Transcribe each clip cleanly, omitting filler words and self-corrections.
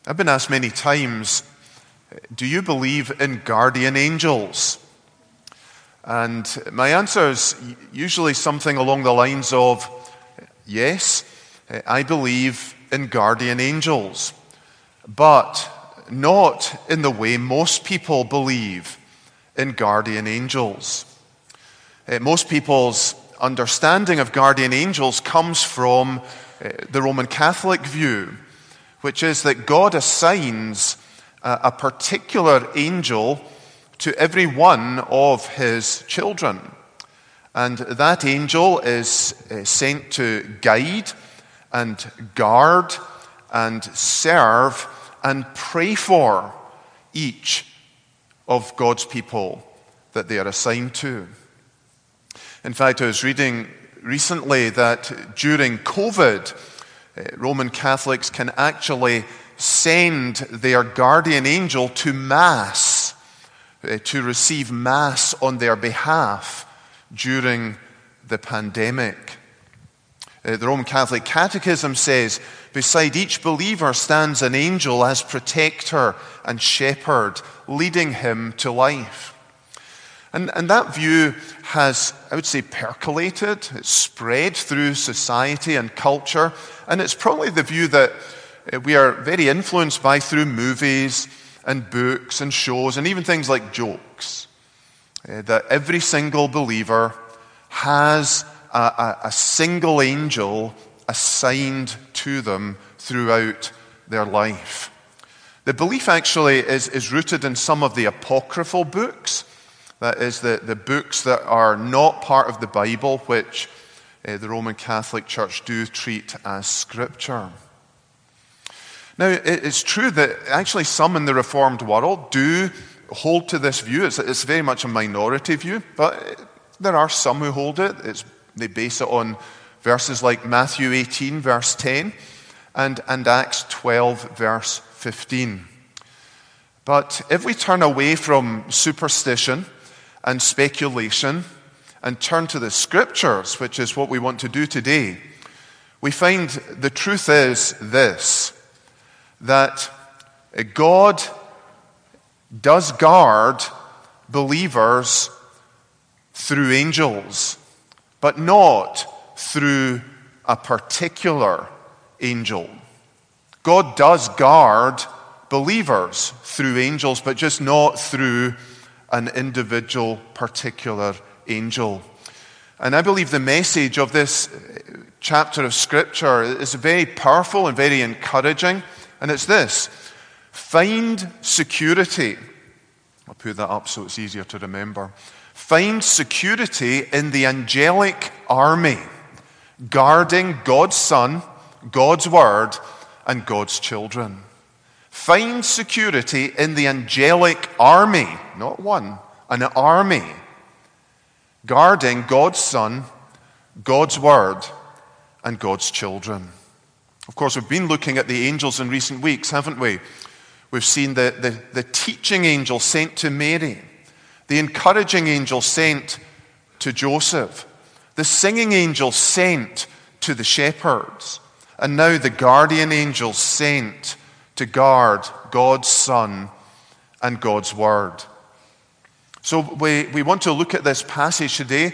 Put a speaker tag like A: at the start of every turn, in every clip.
A: I've been asked many times, do you believe in guardian angels? And my answer is usually something along the lines of, yes, I believe in guardian angels, but not in the way most people believe in guardian angels. Most people's understanding of guardian angels comes from the Roman Catholic view, which is that God assigns a particular angel to every one of his children. And that angel is sent to guide and guard and serve and pray for each of God's people that they are assigned to. In fact, I was reading recently that during COVID, Roman Catholics can actually send their guardian angel to Mass, to receive Mass on their behalf during the pandemic. The Roman Catholic Catechism says, beside each believer stands an angel as protector and shepherd, leading him to life. And that view has, I would say, percolated, it's spread through society and culture, and it's probably the view that we are very influenced by through movies and books and shows and even things like jokes. That every single believer has a single angel assigned to them throughout their life. The belief actually is rooted in some of the apocryphal books. That is, the books that are not part of the Bible, which the Roman Catholic Church do treat as Scripture. Now, it's true that actually some in the Reformed world do hold to this view. It's very much a minority view, but there are some who hold it. They base it on verses like Matthew 18, verse 10, and Acts 12, verse 15. But if we turn away from superstition and speculation and turn to the Scriptures, which is what we want to do today, we find the truth is this, that God does guard believers through angels, but not through a particular angel. God does guard believers through angels, but just not through an individual particular angel. And I believe the message of this chapter of Scripture is very powerful and very encouraging, and it's this: find security. I'll put that up so it's easier to remember. Find security in the angelic army, guarding God's Son, God's Word, and God's children. Find security in the angelic army, not one, an army, guarding God's Son, God's Word, and God's children. Of course, we've been looking at the angels in recent weeks, haven't we? We've seen the teaching angel sent to Mary, the encouraging angel sent to Joseph, the singing angel sent to the shepherds, and now the guardian angel sent to guard God's Son and God's Word. So we want to look at this passage today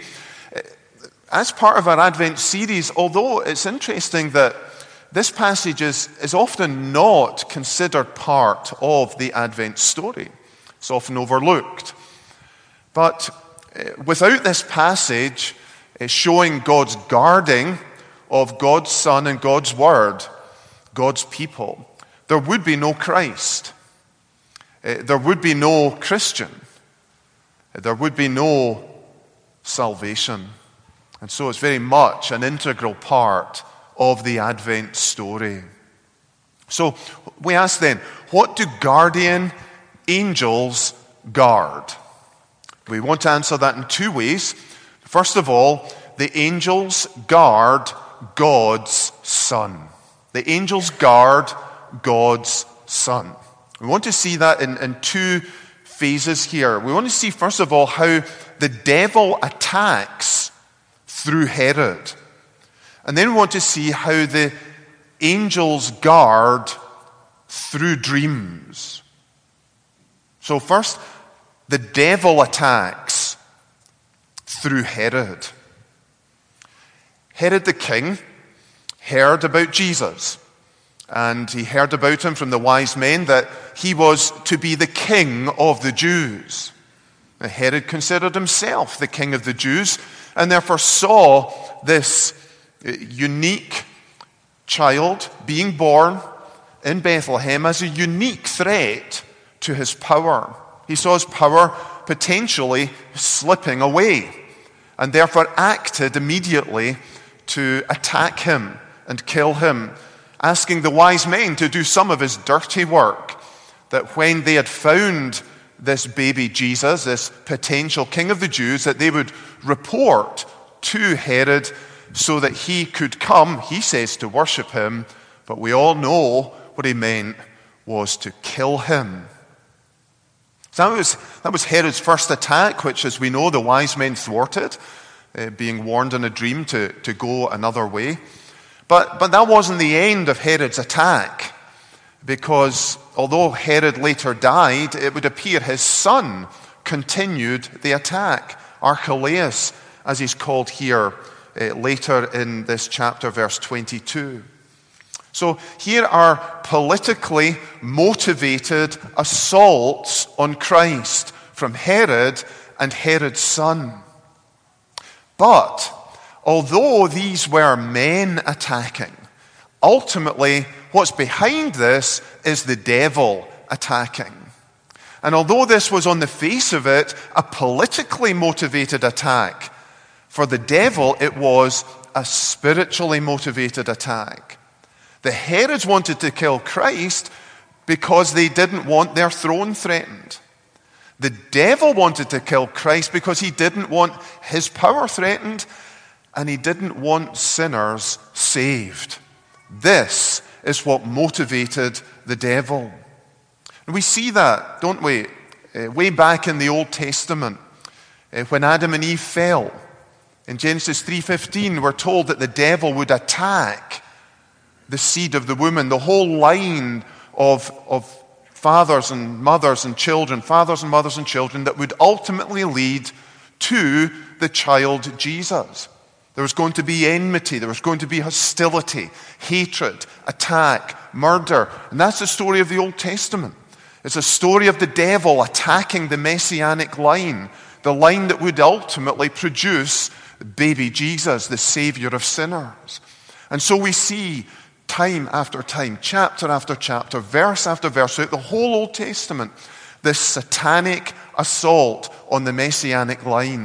A: as part of our Advent series, although it's interesting that this passage is often not considered part of the Advent story. It's often overlooked. But without this passage showing God's guarding of God's Son and God's Word, God's people, there would be no Christ. There would be no Christian. There would be no salvation. And so it's very much an integral part of the Advent story. So we ask then, what do guardian angels guard? We want to answer that in two ways. First of all, the angels guard God's Son. The angels guard God's Son. We want to see that in two phases here. We want to see, first of all, how the devil attacks through Herod. And then we want to see how the angels guard through dreams. So first, the devil attacks through Herod. Herod the king heard about Jesus, and he heard about him from the wise men that he was to be the king of the Jews. Now, Herod considered himself the king of the Jews, and therefore saw this unique child being born in Bethlehem as a unique threat to his power. He saw his power potentially slipping away, and therefore acted immediately to attack him and kill him, asking the wise men to do some of his dirty work, that when they had found this baby Jesus, this potential king of the Jews, that they would report to Herod so that he could come, he says, to worship him, but we all know what he meant was to kill him. So that was Herod's first attack, which, as we know, the wise men thwarted, being warned in a dream to go another way. But that wasn't the end of Herod's attack, because although Herod later died, it would appear his son continued the attack, Archelaus, as he's called here later in this chapter, verse 22. So here are politically motivated assaults on Christ from Herod and Herod's son. But although these were men attacking, ultimately what's behind this is the devil attacking. And although this was on the face of it a politically motivated attack, for the devil it was a spiritually motivated attack. The Herods wanted to kill Christ because they didn't want their throne threatened. The devil wanted to kill Christ because he didn't want his power threatened, and he didn't want sinners saved. This is what motivated the devil. And we see that, don't we? Way back in the Old Testament, when Adam and Eve fell. In Genesis 3:15, we're told that the devil would attack the seed of the woman, the whole line of fathers and mothers and children, fathers and mothers and children, that would ultimately lead to the child Jesus. There was going to be enmity, there was going to be hostility, hatred, attack, murder. And that's the story of the Old Testament. It's a story of the devil attacking the messianic line, the line that would ultimately produce baby Jesus, the Savior of sinners. And so we see time after time, chapter after chapter, verse after verse, throughout the whole Old Testament, this satanic assault on the messianic line.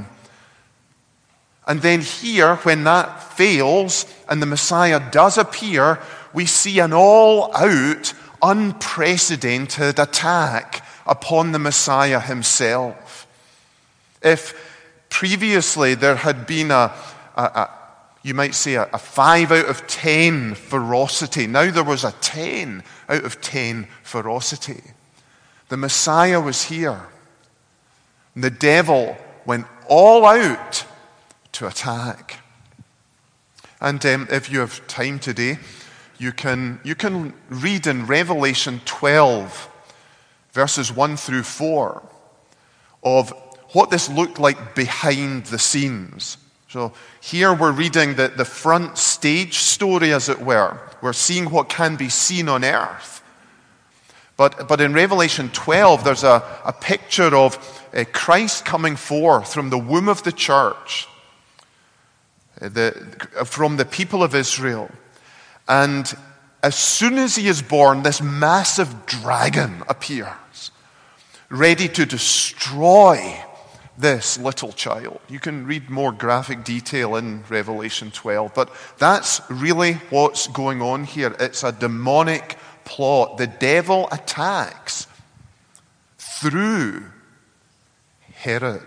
A: And then here, when that fails and the Messiah does appear, we see an all-out, unprecedented attack upon the Messiah himself. If previously there had been you might say a 5 out of 10 ferocity, now there was a 10 out of 10 ferocity. The Messiah was here. And the devil went all out to attack. And if you have time today, you can read in Revelation 12, verses 1 through 4, of what this looked like behind the scenes. So here we're reading the front stage story, as it were. We're seeing what can be seen on earth. But in Revelation 12, there's a picture of Christ coming forth from the womb of the church, from the people of Israel. And as soon as he is born, this massive dragon appears, ready to destroy this little child. You can read more graphic detail in Revelation 12, but that's really what's going on here. It's a demonic plot. The devil attacks through Herod.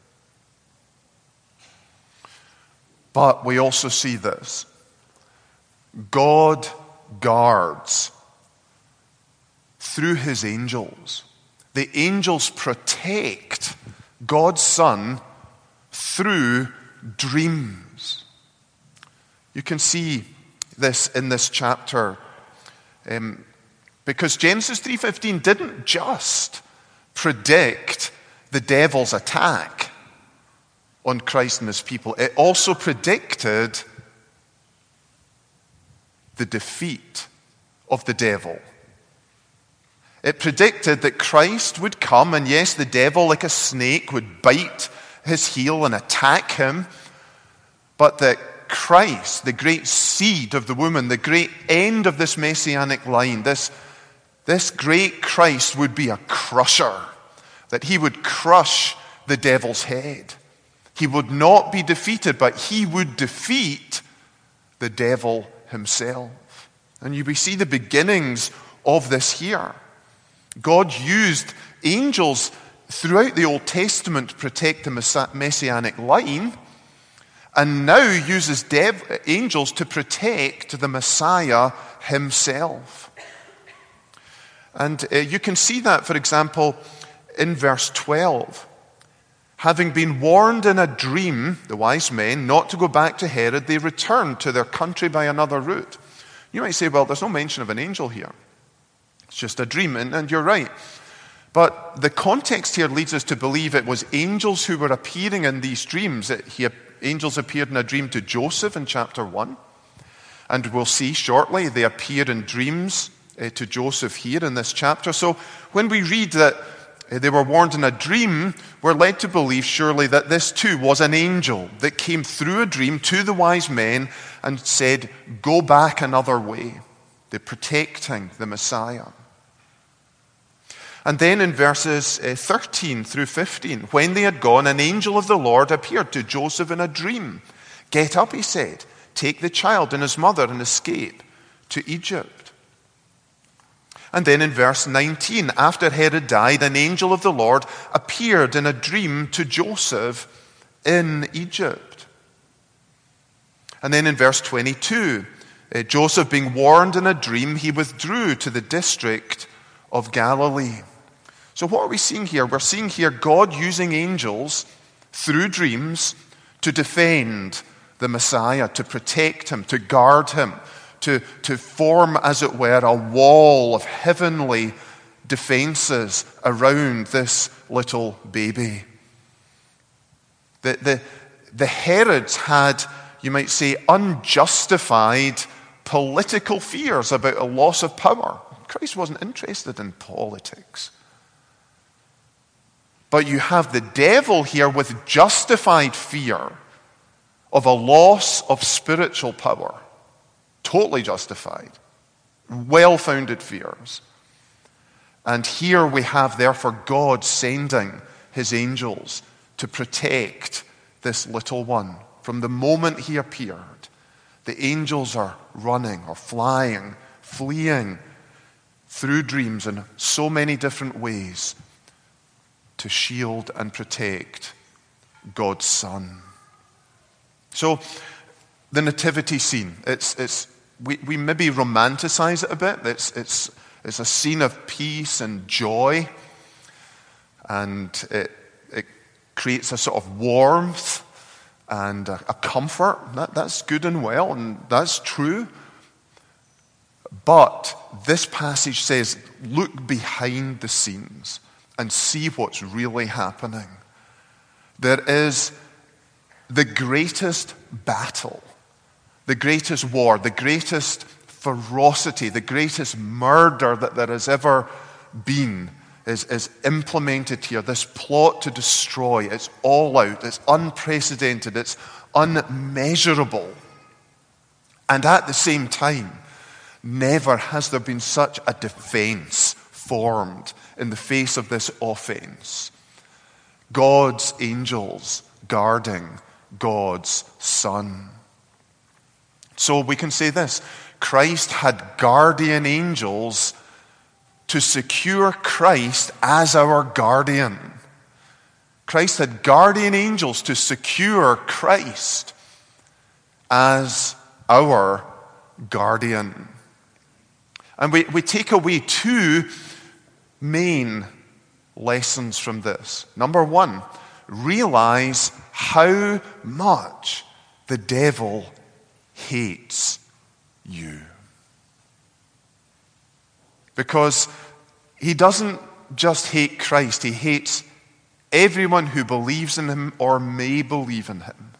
A: But we also see this. God guards through his angels. The angels protect God's Son through dreams. You can see this in this chapter Because Genesis 3:15 didn't just predict the devil's attack on Christ and his people. It also predicted the defeat of the devil. It predicted that Christ would come, and yes, the devil, like a snake, would bite his heel and attack him, but that Christ, the great seed of the woman, the great end of this messianic line, this great Christ would be a crusher, that he would crush the devil's head. He would not be defeated, but he would defeat the devil himself. And we see the beginnings of this here. God used angels throughout the Old Testament to protect the messianic line, and now uses angels to protect the Messiah himself. And you can see that, for example, in verse 12. Having been warned in a dream, the wise men, not to go back to Herod, they returned to their country by another route. You might say, well, there's no mention of an angel here. It's just a dream, and you're right. But the context here leads us to believe it was angels who were appearing in these dreams. Angels appeared in a dream to Joseph in chapter 1. And we'll see shortly they appear in dreams to Joseph here in this chapter. So when we read that they were warned in a dream, we're led to believe surely that this too was an angel that came through a dream to the wise men and said, go back another way. They're protecting the Messiah. And then in verses 13 through 15, when they had gone, an angel of the Lord appeared to Joseph in a dream. Get up, he said, take the child and his mother and escape to Egypt. And then in verse 19, after Herod died, an angel of the Lord appeared in a dream to Joseph in Egypt. And then in verse 22, Joseph being warned in a dream, he withdrew to the district of Galilee. So what are we seeing here? We're seeing here God using angels through dreams to defend the Messiah, to protect him, to guard him, to form, as it were, a wall of heavenly defenses around this little baby. The Herods had, you might say, unjustified political fears about a loss of power. Christ wasn't interested in politics. But you have the devil here with justified fear of a loss of spiritual power. Totally justified. Well-founded fears. And here we have, therefore, God sending his angels to protect this little one. From the moment he appeared, the angels are running or flying, fleeing through dreams in so many different ways to shield and protect God's Son. So, the nativity scene, we maybe romanticize it a bit. It's a scene of peace and joy, and it creates a sort of warmth and a comfort. That's good and well, and that's true. But this passage says, look behind the scenes and see what's really happening. There is the greatest battle, the greatest war, the greatest ferocity, the greatest murder that there has ever been is implemented here. This plot to destroy, it's all out, it's unprecedented, it's unmeasurable. And at the same time, never has there been such a defense formed in the face of this offense. God's angels guarding God's Son. So we can say this: Christ had guardian angels to secure Christ as our guardian. Christ had guardian angels to secure Christ as our guardian. And we take away two main lessons from this. Number one, realize how much the devil hates you. Because he doesn't just hate Christ, he hates everyone who believes in him or may believe in him.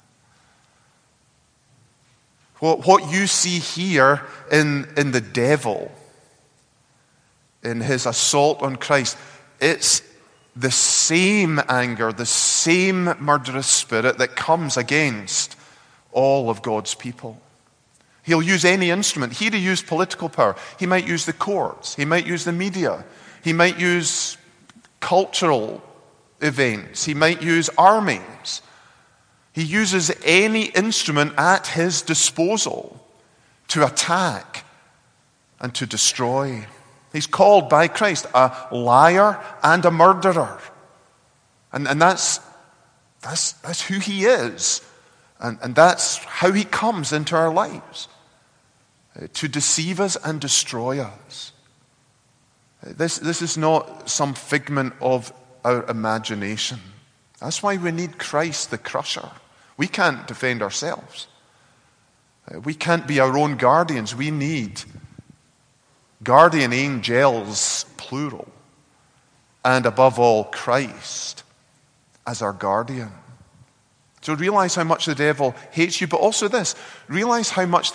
A: What you see here in the devil, in his assault on Christ, it's the same anger, the same murderous spirit that comes against all of God's people. He'll use any instrument. Here he used political power. He might use the courts. He might use the media. He might use cultural events. He might use armies. He uses any instrument at his disposal to attack and to destroy. He's called by Christ a liar and a murderer. And that's who he is. And that's how he comes into our lives. To deceive us and destroy us. This is not some figment of our imagination. That's why we need Christ the crusher. We can't defend ourselves. We can't be our own guardians. We need guardian angels, plural. And above all, Christ as our guardian. So realize how much the devil hates you, but also this. Realize how much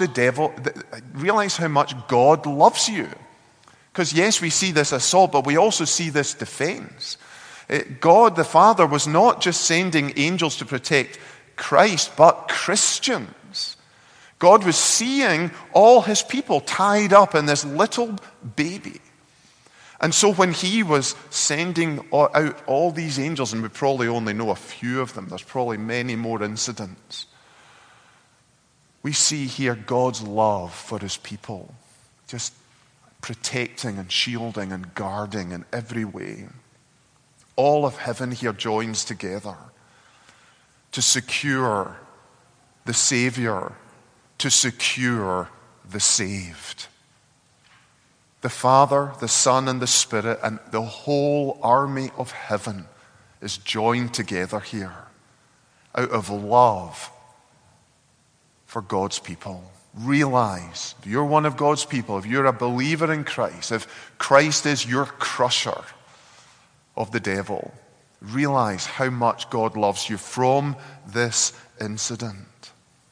A: God loves you. Because yes, we see this assault, but we also see this defense. God the Father was not just sending angels to protect Christ, but Christians. God was seeing all his people tied up in this little baby. And so when he was sending out all these angels, and we probably only know a few of them, there's probably many more incidents, we see here God's love for his people, just protecting and shielding and guarding in every way. All of heaven here joins together to secure the Savior, to secure the saved. The Father, the Son, and the Spirit, and the whole army of heaven is joined together here out of love for God's people. Realize, if you're one of God's people, if you're a believer in Christ, if Christ is your crusher of the devil, realize how much God loves you from this incident.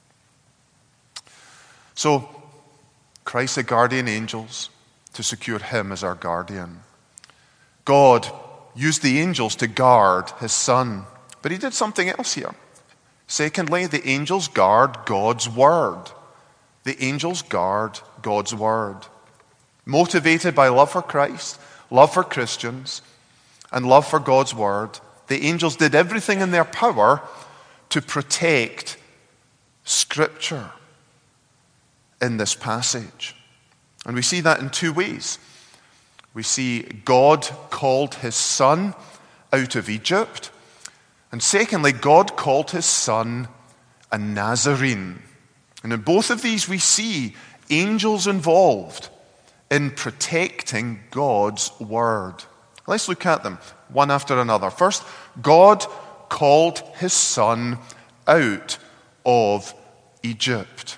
A: So, Christ, the guardian angels, to secure him as our guardian. God used the angels to guard his Son, but he did something else here. Secondly, the angels guard God's word. The angels guard God's word. Motivated by love for Christ, love for Christians, and love for God's word, the angels did everything in their power to protect Scripture in this passage. And we see that in two ways. We see God called his Son out of Egypt. And secondly, God called his Son a Nazarene. And in both of these we see angels involved in protecting God's word. Let's look at them one after another. First, God called his Son out of Egypt.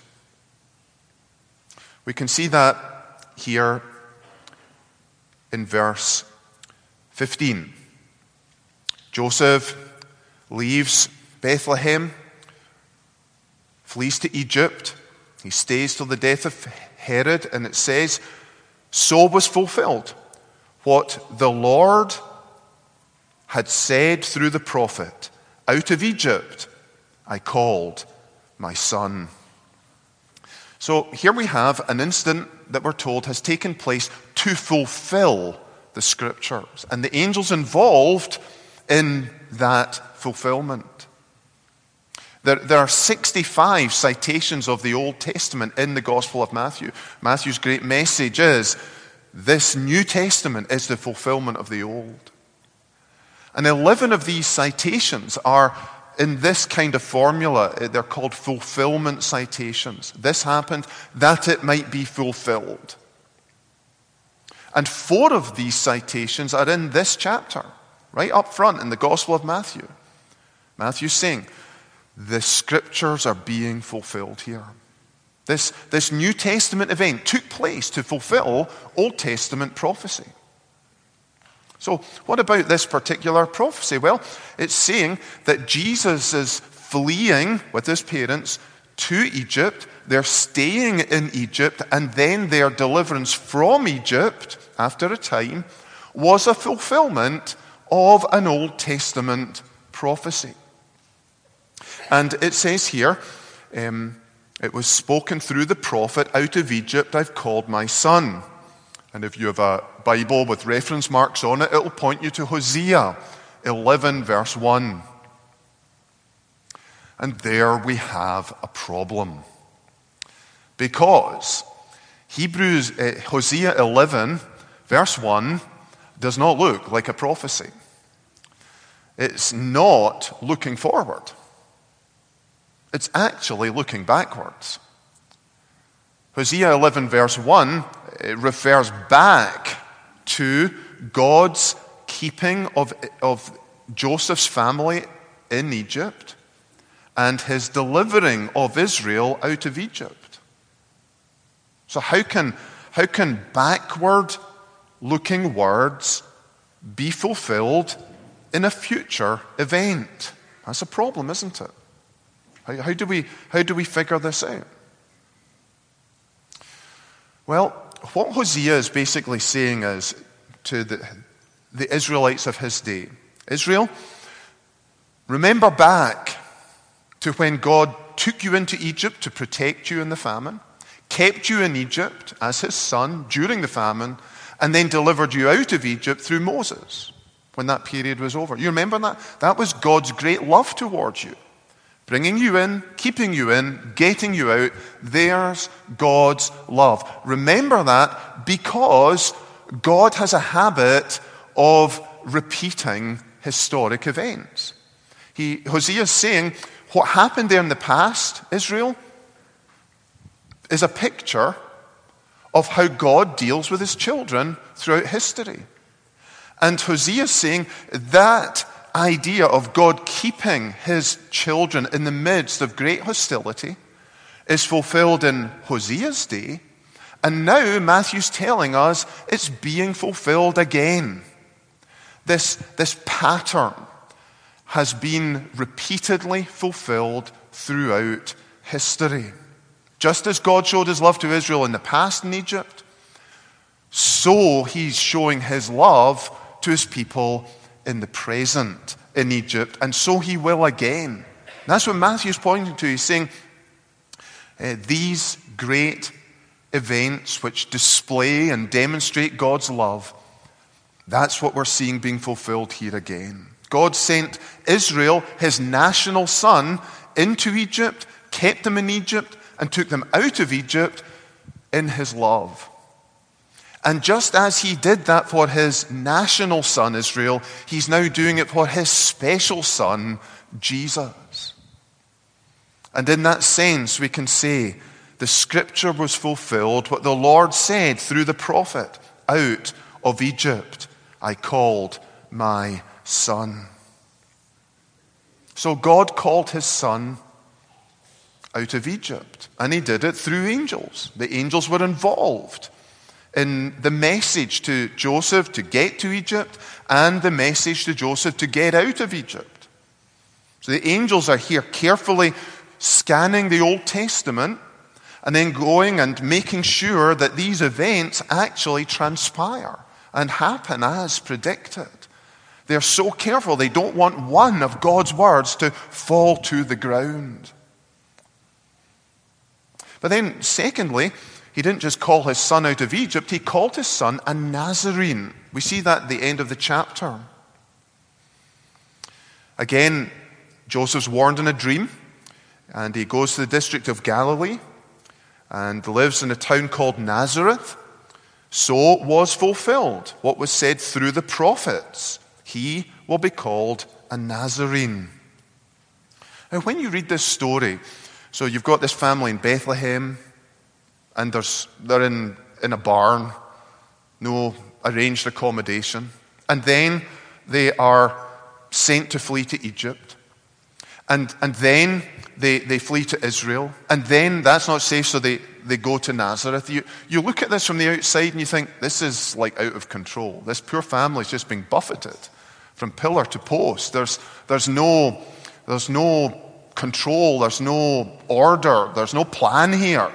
A: We can see that here in verse 15. Joseph leaves Bethlehem, flees to Egypt. He stays till the death of Herod, and it says, so was fulfilled what the Lord had said through the prophet, out of Egypt I called my son. So here we have an incident that we're told has taken place to fulfill the Scriptures, and the angels involved in that fulfillment. There are 65 citations of the Old Testament in the Gospel of Matthew. Matthew's great message is, this New Testament is the fulfillment of the Old. And 11 of these citations are in this kind of formula. They're called fulfillment citations. This happened that it might be fulfilled. And 4 of these citations are in this chapter, right up front in the Gospel of Matthew. Matthew's saying, the Scriptures are being fulfilled here. This New Testament event took place to fulfill Old Testament prophecy. So what about this particular prophecy? Well, it's saying that Jesus is fleeing with his parents to Egypt. They're staying in Egypt, and then their deliverance from Egypt, after a time, was a fulfillment of an Old Testament prophecy. And it says here, it was spoken through the prophet, "Out of Egypt I've called my son." And if you have a Bible with reference marks on it, it'll point you to Hosea 11, verse 1. And there we have a problem. Because Hosea 11, verse 1, does not look like a prophecy. It's not looking forward. It's actually looking backwards. Hosea 11, verse 1, it refers back to God's keeping of Joseph's family in Egypt and his delivering of Israel out of Egypt. So how can backward-looking words be fulfilled in a future event? That's a problem, isn't it? How do we figure this out? Well, what Hosea is basically saying is to the Israelites of his day, Israel, remember back to when God took you into Egypt to protect you in the famine, kept you in Egypt as his son during the famine, and then delivered you out of Egypt through Moses when that period was over. You remember that? That was God's great love towards you. Bringing you in, keeping you in, getting you out. There's God's love. Remember that because God has a habit of repeating historic events. Hosea is saying what happened there in the past, Israel, is a picture of how God deals with his children throughout history. And Hosea is saying that idea of God keeping his children in the midst of great hostility is fulfilled in Hosea's day, and now Matthew's telling us it's being fulfilled again. This pattern has been repeatedly fulfilled throughout history. Just as God showed his love to Israel in the past in Egypt, so he's showing his love to his people in the present in Egypt, and so he will again. And that's what Matthew's pointing to. He's saying these great events which display and demonstrate God's love, that's what we're seeing being fulfilled here again. God sent Israel, his national son, into Egypt, kept them in Egypt, and took them out of Egypt in his love. And just as he did that for his national son, Israel, he's now doing it for his special son, Jesus. And in that sense, we can say the scripture was fulfilled, what the Lord said through the prophet, "Out of Egypt I called my son." So God called his son out of Egypt, and he did it through angels. The angels were involved in the message to Joseph to get to Egypt and the message to Joseph to get out of Egypt. So the angels are here carefully scanning the Old Testament and then going and making sure that these events actually transpire and happen as predicted. They're so careful. They don't want one of God's words to fall to the ground. But then secondly, he didn't just call his son out of Egypt, he called his son a Nazarene. We see that at the end of the chapter. Again, Joseph's warned in a dream, and he goes to the district of Galilee and lives in a town called Nazareth. So was fulfilled what was said through the prophets. He will be called a Nazarene. Now, when you read this story, so you've got this family in Bethlehem, and they're in a barn, no arranged accommodation. And then they are sent to flee to Egypt. And then they flee to Israel. And then that's not safe, so they go to Nazareth. You look at this from the outside and you think, this is like out of control. This poor family's just being buffeted from pillar to post. There's no control, there's no order, there's no plan here.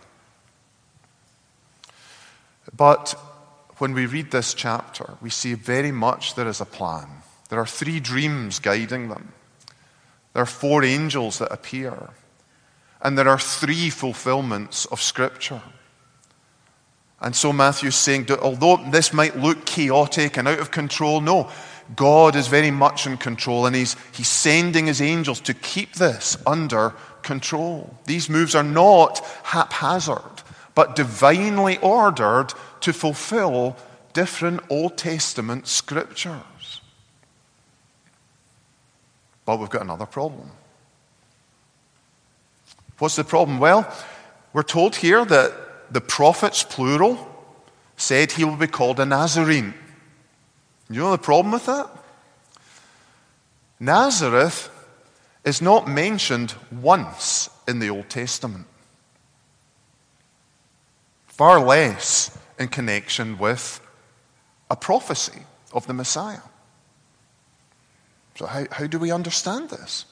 A: But when we read this chapter, we see very much there is a plan. There are 3 dreams guiding them. There are 4 angels that appear. And there are 3 fulfillments of Scripture. And so Matthew's saying that although this might look chaotic and out of control, no, God is very much in control, and he's sending his angels to keep this under control. These moves are not haphazard, but divinely ordered to fulfill different Old Testament scriptures. But we've got another problem. What's the problem? Well, we're told here that the prophets, plural, said he will be called a Nazarene. You know the problem with that? Nazareth is not mentioned once in the Old Testament. Far less in connection with a prophecy of the Messiah. So how do we understand this?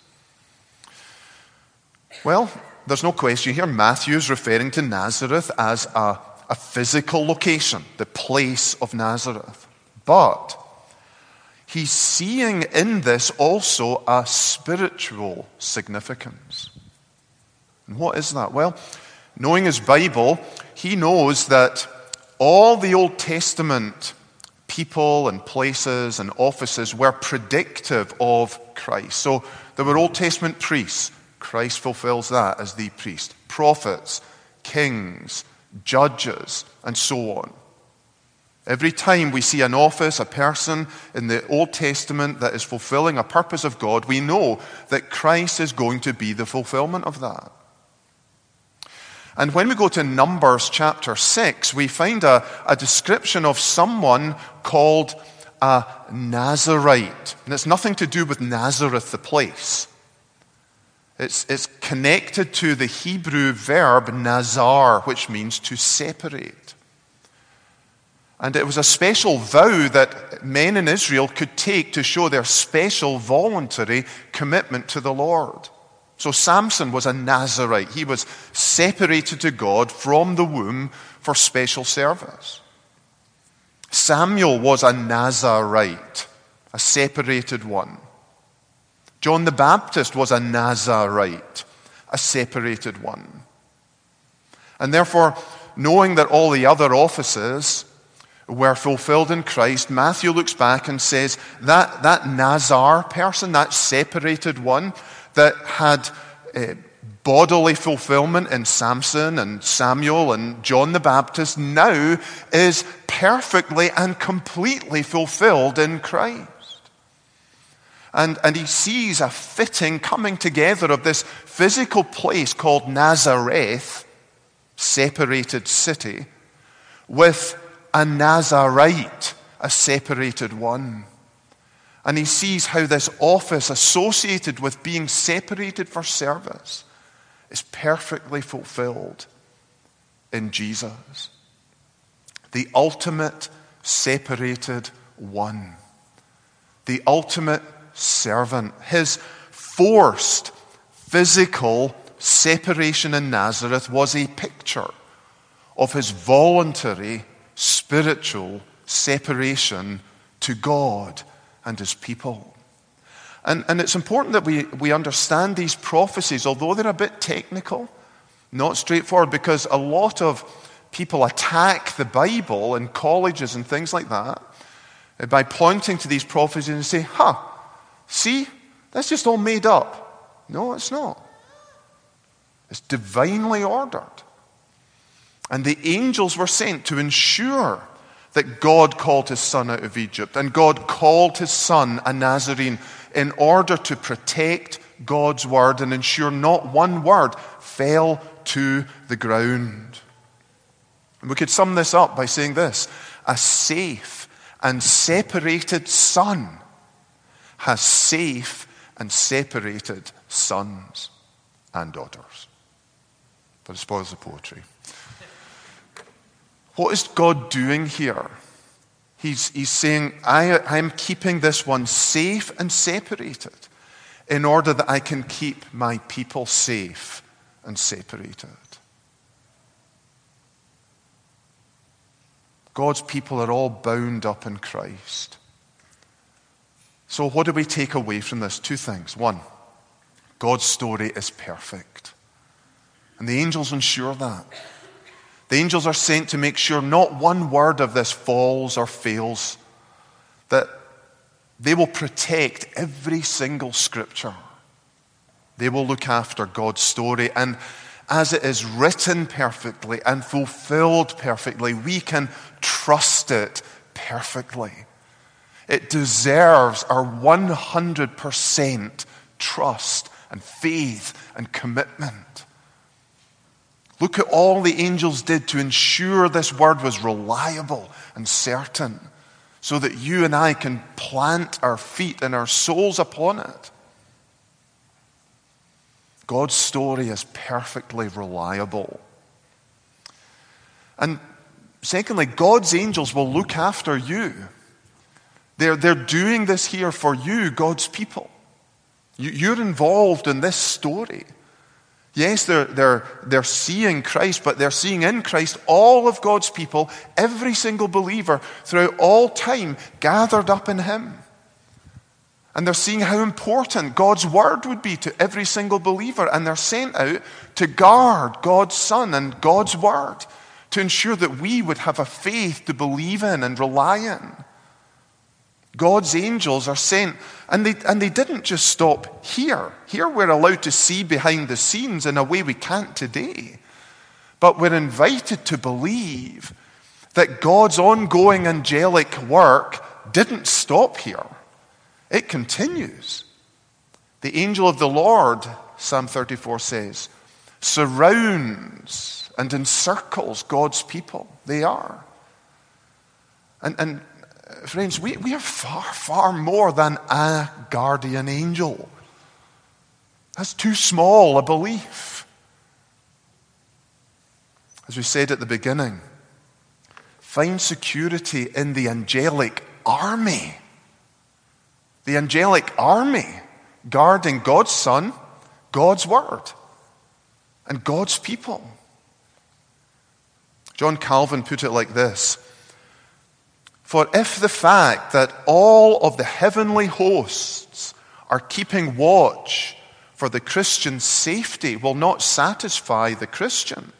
A: Well, there's no question here. Matthew's referring to Nazareth as a physical location, the place of Nazareth. But he's seeing in this also a spiritual significance. And what is that? Well, knowing his Bible, he knows that all the Old Testament people and places and offices were predictive of Christ. So there were Old Testament priests. Christ fulfills that as the priest. Prophets, kings, judges, and so on. Every time we see an office, a person in the Old Testament that is fulfilling a purpose of God, we know that Christ is going to be the fulfillment of that. And when we go to Numbers chapter 6, we find a description of someone called a Nazarite. And it's nothing to do with Nazareth, the place. It's connected to the Hebrew verb nazar, which means to separate. And it was a special vow that men in Israel could take to show their special voluntary commitment to the Lord. So Samson was a Nazarite. He was separated to God from the womb for special service. Samuel was a Nazarite, a separated one. John the Baptist was a Nazarite, a separated one. And therefore, knowing that all the other offices were fulfilled in Christ, Matthew looks back and says that Nazar person, that separated one that had bodily fulfillment in Samson and Samuel and John the Baptist, now is perfectly and completely fulfilled in Christ. And he sees a fitting coming together of this physical place called Nazareth, separated city, with a Nazarite, a separated one. And he sees how this office associated with being separated for service is perfectly fulfilled in Jesus. The ultimate separated one. The ultimate servant. His forced physical separation in Nazareth was a picture of his voluntary spiritual separation to God and his people. And it's important that we understand these prophecies, although they're a bit technical, not straightforward, because a lot of people attack the Bible in colleges and things like that by pointing to these prophecies and say, see, that's just all made up. No, it's not. It's divinely ordered. And the angels were sent to ensure that God called his son out of Egypt, and God called his son a Nazarene in order to protect God's word and ensure not one word fell to the ground. And we could sum this up by saying this: a safe and separated son has safe and separated sons and daughters. But it spoils the poetry. What is God doing here? He's saying, I am keeping this one safe and separated in order that I can keep my people safe and separated. God's people are all bound up in Christ. So what do we take away from this? Two things. One, God's story is perfect. And the angels ensure that. The angels are sent to make sure not one word of this falls or fails, that they will protect every single scripture. They will look after God's story, and as it is written perfectly and fulfilled perfectly, we can trust it perfectly. It deserves our 100% trust and faith and commitment. Look at all the angels did to ensure this word was reliable and certain, so that you and I can plant our feet and our souls upon it. God's story is perfectly reliable. And secondly, God's angels will look after you. They're doing this here for you, God's people. You're involved in this story. Yes, they're seeing Christ, but they're seeing in Christ all of God's people, every single believer throughout all time gathered up in Him. And they're seeing how important God's word would be to every single believer. And they're sent out to guard God's Son and God's word, to ensure that we would have a faith to believe in and rely in. God's angels are sent, and they didn't just stop here. Here we're allowed to see behind the scenes in a way we can't today. But we're invited to believe that God's ongoing angelic work didn't stop here. It continues. The angel of the Lord, Psalm 34 says, surrounds and encircles God's people. They are. And friends, we are far, far more than a guardian angel. That's too small a belief. As we said at the beginning, find security in the angelic army. The angelic army guarding God's Son, God's Word, and God's people. John Calvin put it like this: for if the fact that all of the heavenly hosts are keeping watch for the Christian's safety will not satisfy the Christian,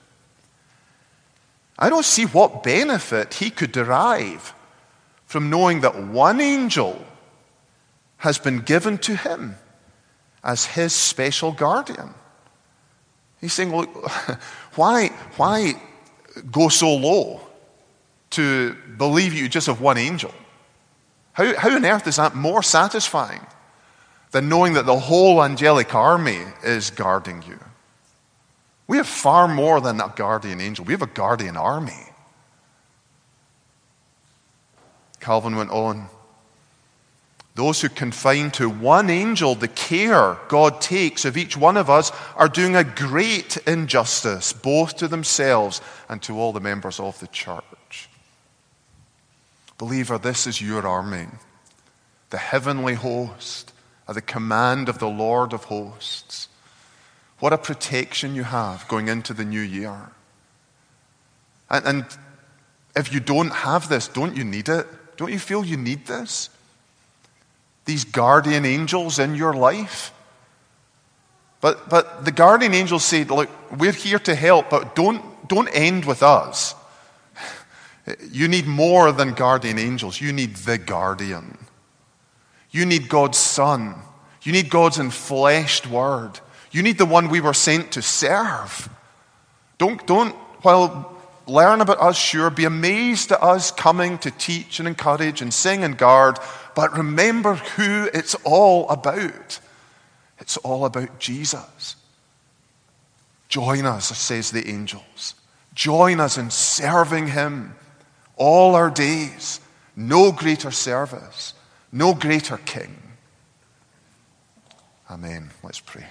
A: I don't see what benefit he could derive from knowing that one angel has been given to him as his special guardian. He's saying, look, why go so low to believe you just have one angel? How on earth is that more satisfying than knowing that the whole angelic army is guarding you? We have far more than a guardian angel. We have a guardian army. Calvin went on, those who confine to one angel the care God takes of each one of us are doing a great injustice, both to themselves and to all the members of the church. Believer, this is your army. The heavenly host at the command of the Lord of hosts. What a protection you have going into the new year. And if you don't have this, don't you need it? Don't you feel you need this? These guardian angels in your life. But the guardian angels say, look, we're here to help, but don't end with us. You need more than guardian angels. You need the guardian. You need God's Son. You need God's enfleshed word. You need the one we were sent to serve. Don't while learn about us, sure, be amazed at us coming to teach and encourage and sing and guard, but remember who it's all about. It's all about Jesus. Join us, says the angels. Join us in serving Him all our days. No greater service, no greater King. Amen. Let's pray.